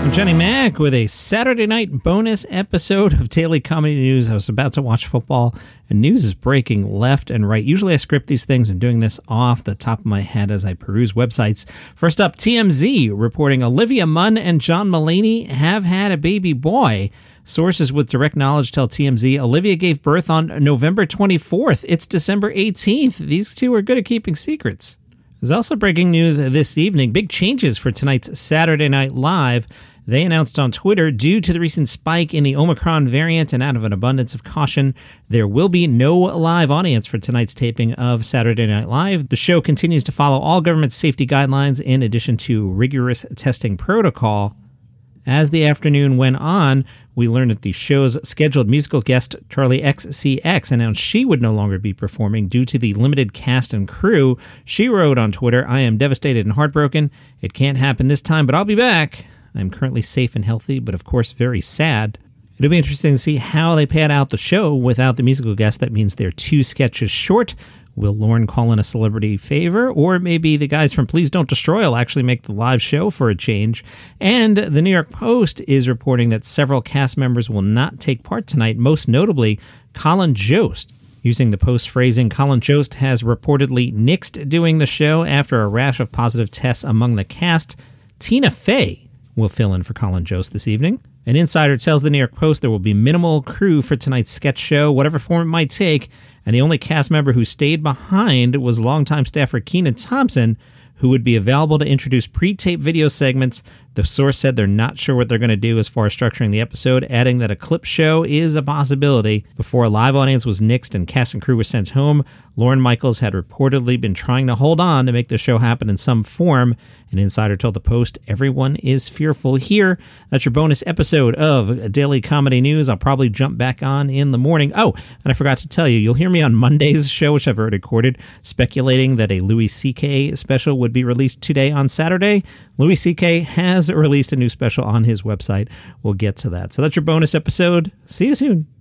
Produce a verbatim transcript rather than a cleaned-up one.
I'm Johnny Mac with a Saturday night bonus episode of Daily Comedy News. I was about to watch football, and news is breaking left and right. Usually I script these things. I'm doing this off the top of my head as I peruse websites. First up, T M Z reporting Olivia Munn and John Mulaney have had a baby boy. Sources with direct knowledge tell T M Z Olivia gave birth on November twenty-fourth. It's December eighteenth. These two are good at keeping secrets. There's also breaking news this evening. Big changes for tonight's Saturday Night Live. They announced on Twitter, due to the recent spike in the Omicron variant and out of an abundance of caution, there will be no live audience for tonight's taping of Saturday Night Live. The show continues to follow all government safety guidelines in addition to rigorous testing protocol. As the afternoon went on, we learned that the show's scheduled musical guest, Charlie X C X, announced she would no longer be performing due to the limited cast and crew. She wrote on Twitter, "I am devastated and heartbroken. It can't happen this time, but I'll be back. I'm currently safe and healthy, but of course very sad." It'll be interesting to see how they pad out the show without the musical guest. That means they're two sketches short. Will Lorne call in a celebrity favor? Or maybe the guys from Please Don't Destroy will actually make the live show for a change. And the New York Post is reporting that several cast members will not take part tonight, most notably Colin Jost. Using the Post phrasing, Colin Jost has reportedly nixed doing the show after a rash of positive tests among the cast. Tina Fey will fill in for Colin Jost this evening. An insider tells the New York Post there will be minimal crew for tonight's sketch show, whatever form it might take, and the only cast member who stayed behind was longtime staffer Kenan Thompson, who would be available to introduce pre-tape video segments. The source said they're not sure what they're going to do as far as structuring the episode, adding that a clip show is a possibility. Before a live audience was nixed and cast and crew were sent home, Lorne Michaels had reportedly been trying to hold on to make the show happen in some form. An insider told the Post, "Everyone is fearful here." That's your bonus episode of Daily Comedy News. I'll probably jump back on in the morning. Oh, and I forgot to tell you, you'll hear me on Monday's show, which I've already recorded, speculating that a Louis C K special would be released today on Saturday. Louis C K has released a new special on his website. We'll get to that. So that's your bonus episode. See you soon.